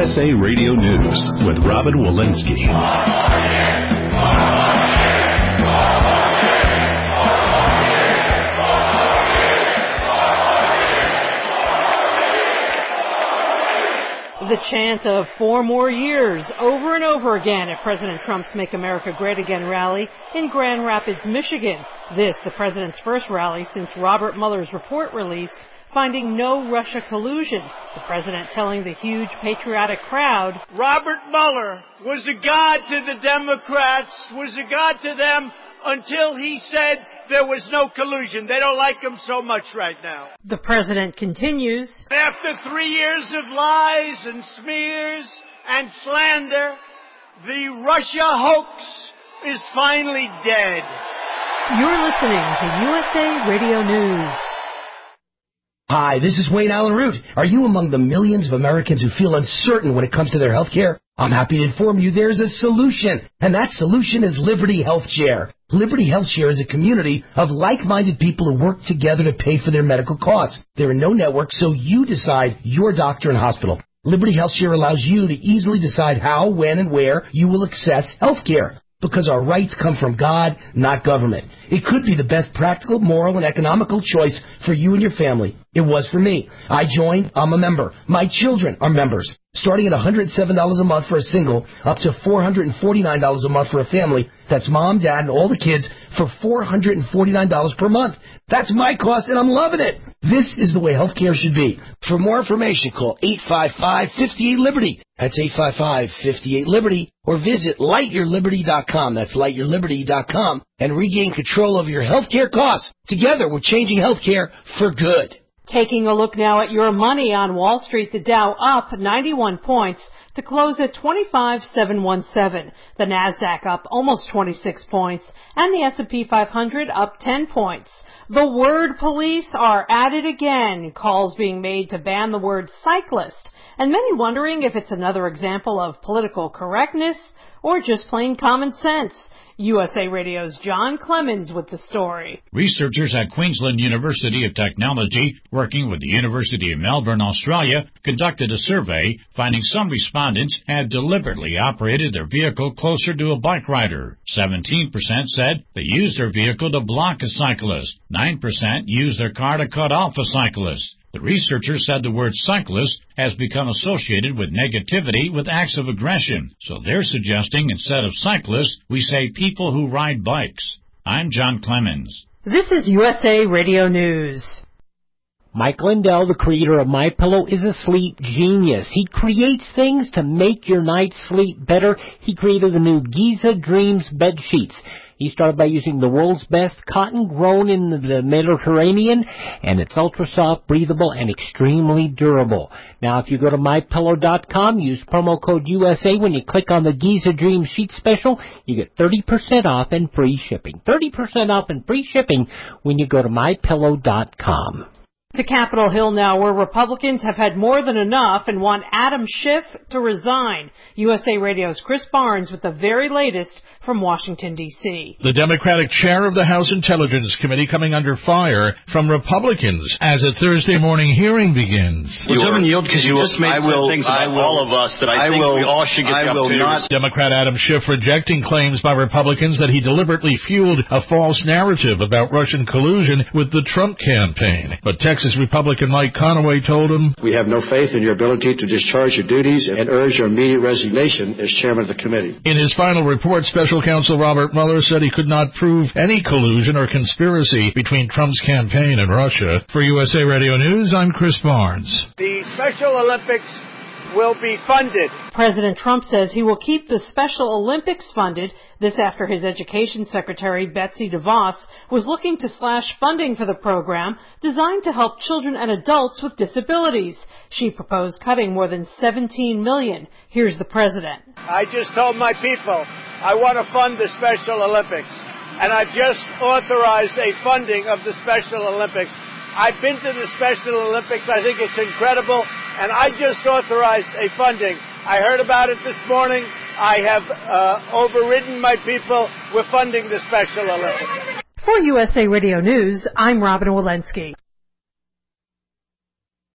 USA Radio News with Robin Walensky. The chant of 4 more years over and over again at President Trump's Make America Great Again rally in Grand Rapids, Michigan. This, the president's first rally since Robert Mueller's report released, finding no Russia collusion. The president telling the huge patriotic crowd, Robert Mueller was a god to the Democrats, was a god to them until he said there was no collusion. They don't like him so much right now. The president continues, after 3 years of lies and smears and slander, the Russia hoax is finally dead. You're listening to USA Radio News. Hi, this is Wayne Allen Root. Are you among the millions of Americans who feel uncertain when it comes to their health care? I'm happy to inform you there's a solution, and that solution is Liberty Health Share. Liberty Health Share is a community of like-minded people who work together to pay for their medical costs. There are no networks, so you decide your doctor and hospital. Liberty Health Share allows you to easily decide how, when, and where you will access health care. Because our rights come from God, not government. It could be the best practical, moral, and economical choice for you and your family. It was for me. I joined. I'm a member. My children are members. Starting at $107 a month for a single, up to $449 a month for a family. That's mom, dad, and all the kids for $449 per month. That's my cost, and I'm loving it. This is the way healthcare should be. For more information, call 855-58-LIBERTY. That's 855-58-LIBERTY. Or visit lightyourliberty.com. That's lightyourliberty.com. And regain control over your healthcare costs. Together, we're changing healthcare for good. Taking a look now at your money on Wall Street, the Dow up 91 points to close at 25,717. The Nasdaq up almost 26 points, and the S&P 500 up 10 points. The word police are at it again, calls being made to ban the word cyclist, and many wondering if it's another example of political correctness or just plain common sense. USA Radio's John Clemens with the story. Researchers at Queensland University of Technology, working with the University of Melbourne, Australia, conducted a survey finding some respondents had deliberately operated their vehicle closer to a bike rider. 17% said they used their vehicle to block a cyclist. 9% used their car to cut off a cyclist. The researchers said the word cyclist has become associated with negativity with acts of aggression, so they're suggesting instead of cyclists, we say people who ride bikes. I'm John Clemens. This is USA Radio News. Mike Lindell, the creator of MyPillow, is a sleep genius. He creates things to make your night's sleep better. He created the new Giza Dreams bed sheets. He started by using the world's best cotton grown in the Mediterranean, and it's ultra soft, breathable, and extremely durable. Now, if you go to MyPillow.com, use promo code USA. When you click on the Giza Dream Sheet Special, you get 30% off and free shipping. 30% off and free shipping when you go to MyPillow.com. To Capitol Hill now, where Republicans have had more than enough and want Adam Schiff to resign. USA Radio's Chris Barnes with the very latest from Washington, D.C. The Democratic chair of the House Intelligence Committee coming under fire from Republicans as a Thursday morning hearing begins. Will someone yield because you just made some things about all of us that I think we all should get the opportunity. Democrat Adam Schiff rejecting claims by Republicans that he deliberately fueled a false narrative about Russian collusion with the Trump campaign. But Texas Republican Mike Conaway told him, "We have no faith in your ability to discharge your duties and urge your immediate resignation as chairman of the committee." In his final report, Special Counsel Robert Mueller said he could not prove any collusion or conspiracy between Trump's campaign and Russia. For USA Radio News, I'm Chris Barnes. The Special Olympics will be funded. President Trump says he will keep the Special Olympics funded. This after his education secretary, Betsy DeVos, was looking to slash funding for the program designed to help children and adults with disabilities. She proposed cutting more than $17 million. Here's the president. I just told my people I want to fund the Special Olympics, and I've just authorized a funding of the Special Olympics. I've been to the Special Olympics. I think it's incredible, and I just authorized a funding. I heard about it this morning. I have overridden my people. We're funding the Special Olympics. For USA Radio News, I'm Robin Walensky.